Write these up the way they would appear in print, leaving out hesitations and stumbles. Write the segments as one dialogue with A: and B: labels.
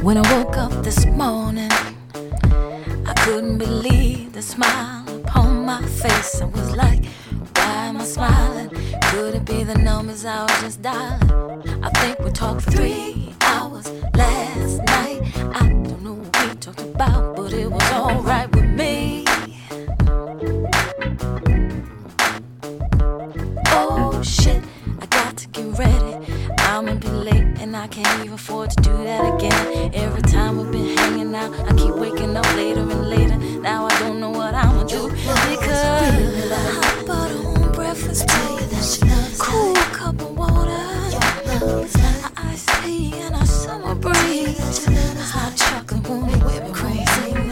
A: When I woke up this morning, I couldn't believe the smile upon my face. I was like, why am I smiling? Could it be the numbers I was just dialing? I think we talked for 3 hours last night. I don't know what we talked about, but it was alright with me. Oh shit, I got to get ready. I'ma be late and I can't even afford to do that again. Every time we've been hanging out, I keep waking up later and later. Now I don't know what I'ma do, because I bought a home breakfast plate, cool cup of water, iced tea and a summer breeze, hot chocolate warm whipped cream.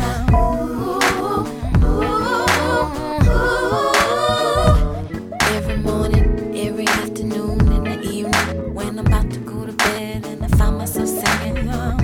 A: Every morning, every afternoon, in the evening, when I'm about to go to bed and I find myself singing,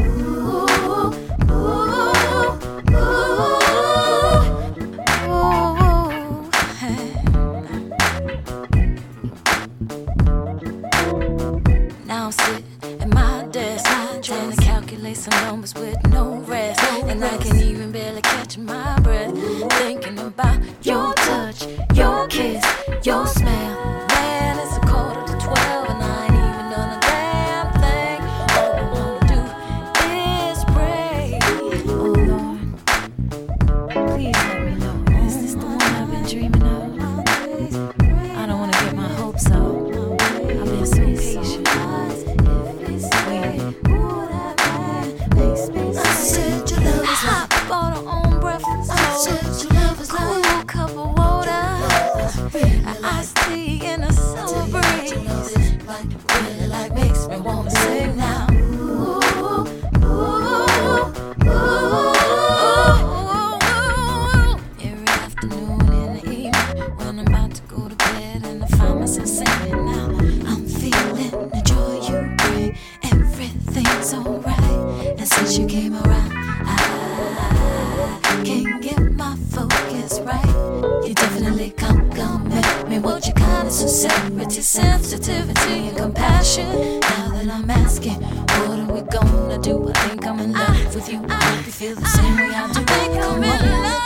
A: now I'm sitting at my desk, trying to calculate some numbers with no rest, and I can't even barely catch my breath, thinking about your touch, your kiss, your smell. Man, it's 11:45 and I ain't even done a damn thing. All I wanna do is pray. Oh Lord, please let me know, is this the one I've been dreaming of? I don't wanna get my hopes up. I've been so patient. I said your love is hot, bought her own breakfast. I said your love is cool cup of water, iced tea and a summer breeze. Really like makes me wanna sing now. Every afternoon and the evening, when I'm about to go to bed and I find myself singing now. I'm feeling the joy you bring, everything's alright. And since you came around, I can't get my focus right. You definitely compliment me with your kindness, sincerity, sensitivity, and compassion. Now that I'm asking, what are we gonna do? I think I'm in love with you. I hope you feel the same way I do. I think I'm in love.